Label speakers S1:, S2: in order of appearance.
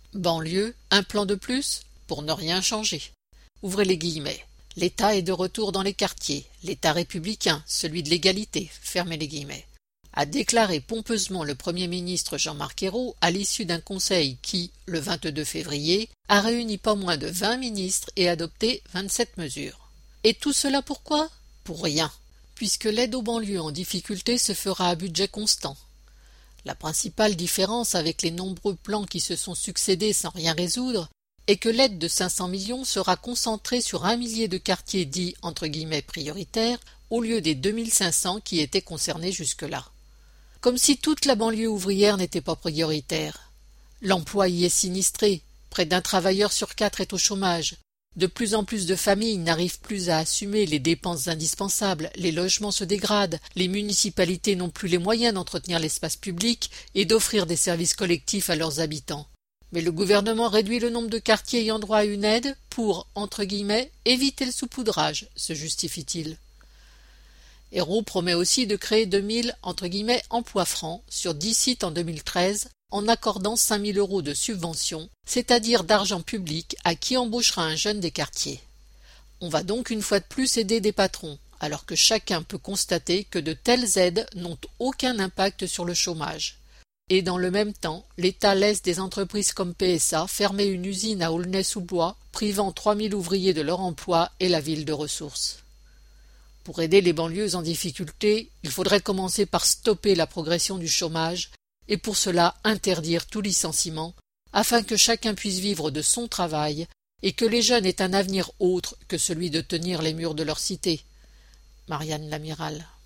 S1: Banlieue, un plan de plus pour ne rien changer. Ouvrez les guillemets. L'État est de retour dans les quartiers, l'État républicain, celui de l'égalité, fermez les guillemets, a déclaré pompeusement le Premier ministre Jean-Marc Ayrault à l'issue d'un conseil qui, le 22 février, a réuni pas moins de 20 ministres et adopté 27 mesures. Et tout cela pourquoi ? Pour rien, puisque l'aide aux banlieues en difficulté se fera à budget constant. La principale différence avec les nombreux plans qui se sont succédés sans rien résoudre est que l'aide de 500 millions sera concentrée sur 1 millier de quartiers dits entre guillemets prioritaires au lieu des 2500 qui étaient concernés jusque-là. Comme si toute la banlieue ouvrière n'était pas prioritaire. L'emploi y est sinistré, près d'un travailleur sur 4 est au chômage. De plus en plus de familles n'arrivent plus à assumer les dépenses indispensables, les logements se dégradent, les municipalités n'ont plus les moyens d'entretenir l'espace public et d'offrir des services collectifs à leurs habitants. Mais le gouvernement réduit le nombre de quartiers ayant droit à une aide pour, entre guillemets, éviter le saupoudrage, se justifie-t-il. Ayrault promet aussi de créer 2000, entre guillemets, emplois francs sur 10 sites en 2013 en accordant 5 000 € de subvention, c'est-à-dire d'argent public à qui embauchera un jeune des quartiers. On va donc une fois de plus aider des patrons, alors que chacun peut constater que de telles aides n'ont aucun impact sur le chômage. Et dans le même temps, l'État laisse des entreprises comme PSA fermer une usine à Aulnay-sous-Bois, privant 3 000 ouvriers de leur emploi et la ville de ressources. Pour aider les banlieues en difficulté, il faudrait commencer par stopper la progression du chômage et pour cela interdire tout licenciement, afin que chacun puisse vivre de son travail et que les jeunes aient un avenir autre que celui de tenir les murs de leur cité. Marianne Lamiral.